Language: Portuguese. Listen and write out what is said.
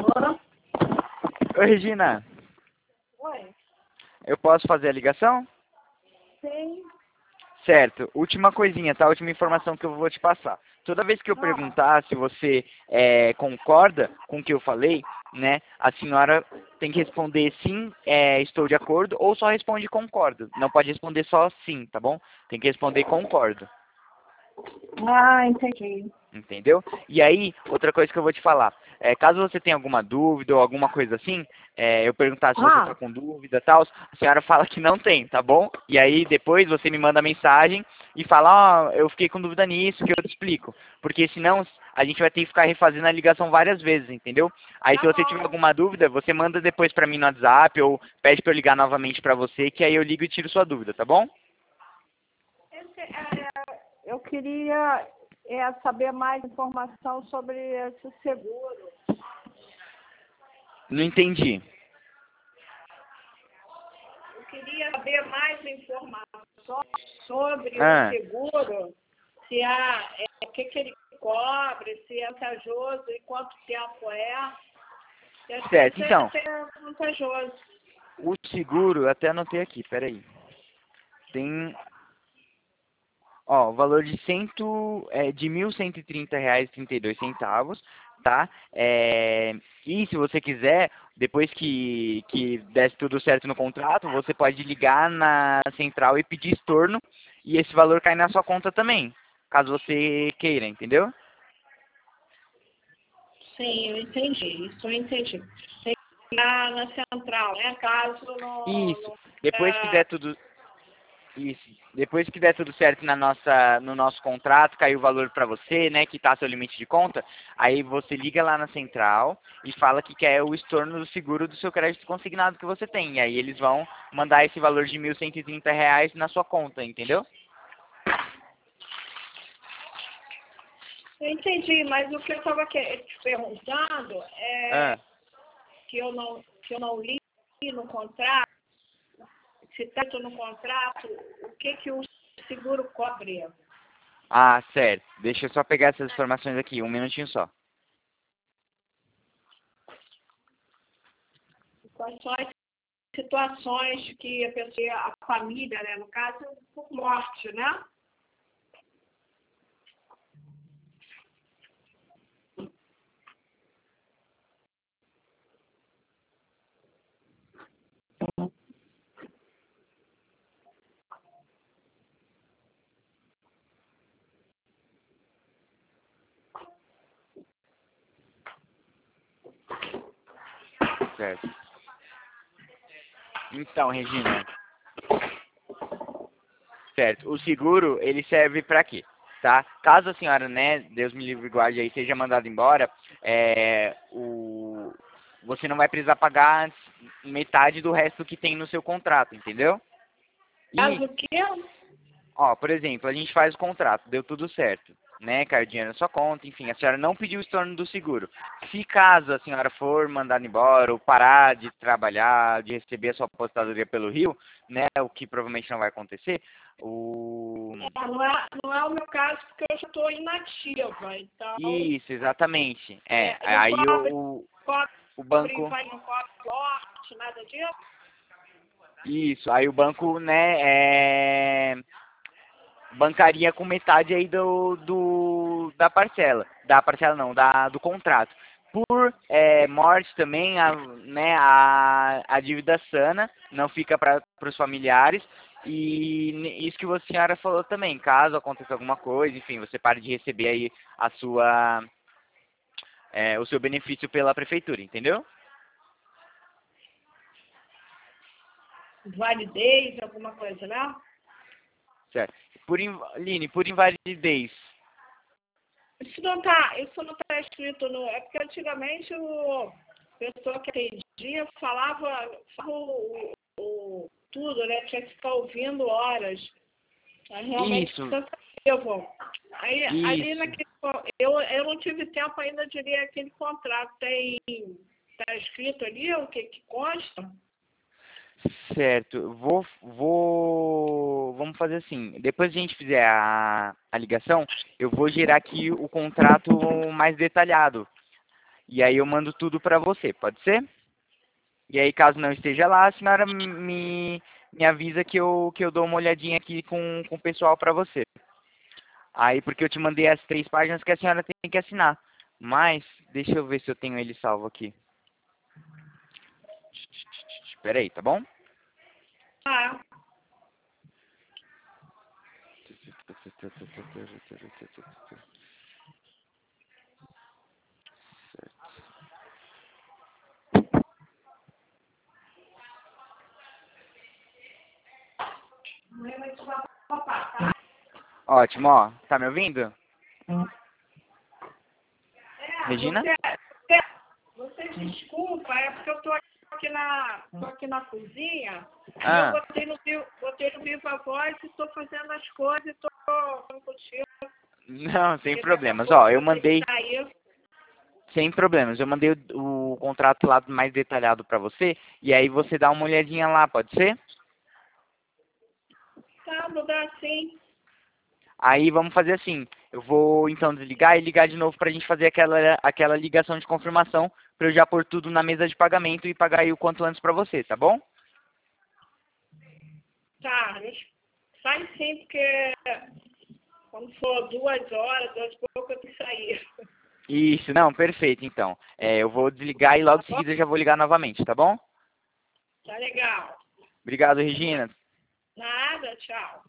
Oi, Regina. Oi. Eu posso fazer a ligação? Sim. Certo. Última coisinha, tá? Última informação que eu vou te passar. Toda vez que eu perguntar se você concorda com o que eu falei, né, a senhora tem que responder sim, estou de acordo, ou só responde concordo. Não pode responder só sim, tá bom? Tem que responder concordo. Ah, entendi. Entendeu? E aí, outra coisa que eu vou te falar. Caso você tenha alguma dúvida ou alguma coisa assim, eu perguntar se você está com dúvida e tal, a senhora fala que não tem, tá bom? E aí, depois você me manda mensagem e fala, ó, eu fiquei com dúvida nisso, que eu te explico. Porque senão, a gente vai ter que ficar refazendo a ligação várias vezes, entendeu? Aí, se você tiver alguma dúvida, você manda depois pra mim no WhatsApp ou pede pra eu ligar novamente pra você, que aí eu ligo e tiro sua dúvida, tá bom? Eu queria saber mais informação sobre esse seguro. Não entendi. Eu queria saber mais informações sobre o Ah. seguro, se o que ele cobre, se é vantajoso e quanto tempo é. Certo, então. É vantajoso. O seguro, eu até anotei aqui, peraí. Tem, ó, o valor de de R$ 1.130,32, tá? E se você quiser, depois que desse tudo certo no contrato, você pode ligar na central e pedir estorno, e esse valor cai na sua conta também, caso você queira, entendeu? Sim, eu entendi. Isso eu entendi. Tem que ir lá na central, né? Caso Isso. não Depois que der tudo Isso. Depois que der tudo certo no nosso contrato, caiu o valor para você, né, que tá seu limite de conta, aí você liga lá na central e fala que quer o estorno do seguro do seu crédito consignado que você tem. E aí eles vão mandar esse valor de R$ 1.130 na sua conta, entendeu? Eu entendi, mas o que eu estava te perguntando é Ah, que eu não li no contrato, se tanto no contrato, o que o seguro cobre? certo. Deixa eu só pegar essas informações aqui, um minutinho só. Quais são as situações que a pessoa, a família, né, no caso, por morte, né? Certo. Então, Regina, certo. O seguro, ele serve para quê? Tá? Caso a senhora, né, Deus me livre e guarde aí, seja mandada embora, você não vai precisar pagar metade do resto que tem no seu contrato, entendeu? E, Caso que ó, por exemplo, a gente faz o contrato, deu tudo certo, né, caiu dinheiro na sua conta, enfim, a senhora não pediu o estorno do seguro. Se caso a senhora for mandada embora ou parar de trabalhar, de receber a sua aposentadoria pelo Rio, né, o que provavelmente não vai acontecer, o... não é o meu caso, porque eu já estou inativa, então Isso, exatamente. não Aí o banco... vai não cobre morte, nada disso. Isso, aí o banco, né, bancaria com metade aí da parcela. Da parcela não, do contrato. Por morte também, né, a dívida sana não fica para os familiares. E isso que a senhora falou também, caso aconteça alguma coisa, enfim, você pare de receber aí o seu benefício pela prefeitura, entendeu? Validez, alguma coisa, né? Certo. Line, por invalidez. Isso não tá escrito no. É porque antigamente a pessoa que atendia falava tudo, né? Tinha que ficar ouvindo horas. Aí realmente Isso, cansativo. Aí ali isso. naquele. Eu não tive tempo ainda de ler aquele contrato. Tá escrito ali o que consta? Certo. Vamos fazer assim. Depois que a gente fizer a ligação, eu vou gerar aqui o contrato mais detalhado. E aí eu mando tudo para você, pode ser? E aí, caso não esteja lá, a senhora me avisa que eu dou uma olhadinha aqui com o pessoal para você. Aí, porque eu te mandei as 3 páginas que a senhora tem que assinar. Mas, deixa eu ver se eu tenho ele salvo aqui. Espera aí, tá bom? Ah, Ótimo, ó. Tá me ouvindo? Regina? você desculpa, é porque eu tô aqui na cozinha. E Ah, eu botei no Viva Voz e estou fazendo as coisas e estou falando contigo. não, sem Porque daqui a problemas. pouco Ó, eu vou ter que mandei, sair. sem problemas. Eu mandei o contrato lá mais detalhado para você. E aí você dá uma olhadinha lá, pode ser? Tá, vou dar sim. Aí vamos fazer assim. Eu vou então desligar e ligar de novo pra gente fazer aquela ligação de confirmação pra eu já pôr tudo na mesa de pagamento e pagar aí o quanto antes pra você, tá bom? Tá, sai sim, porque quando for 2 horas, 2 e pouco, eu tenho que sair. Isso, não, perfeito então. Eu vou desligar e logo Tá em bom? seguida eu já vou ligar novamente, tá bom? Tá legal. Obrigado, Regina. Nada, tchau.